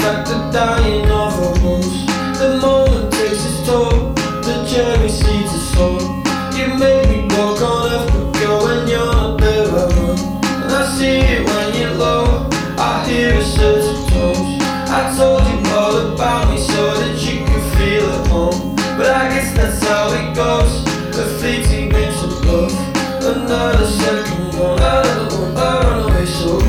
like the dying of a rose. The moment takes its toll, the cherry seeds are sown. You make me walk on earth, but girl, when you're not there I run. And I see it when you're low, I hear a certain tones. I told you all about me so that you could feel at home. But I guess that's how it goes, a fleeting glimpse of love. Another second gone, another one, I run away so.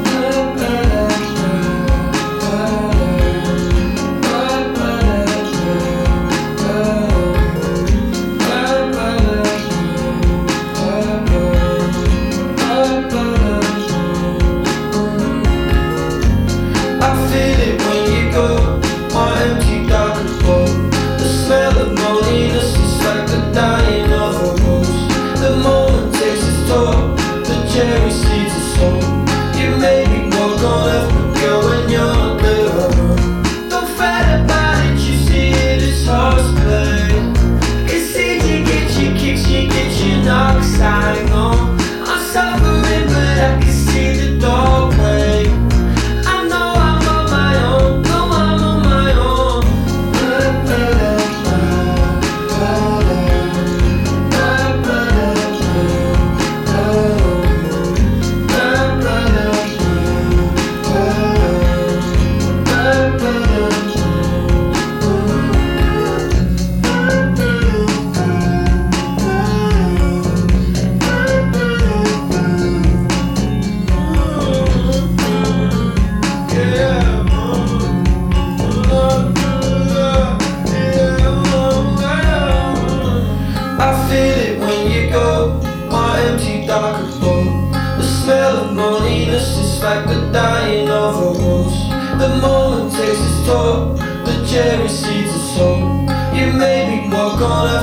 Cherry seeds are sown. You made me walk on earth, but girl, when you're not there I run. Don't fret about it, you see it as horseplay. It's easy, get your kicks, you get your knocks. I know I'm suffering, but I can see the doorway. I know I'm on my own, no, I'm on my own. It's like the dying of a rose. The moment takes its toll, the cherry seeds are sown. You made me walk on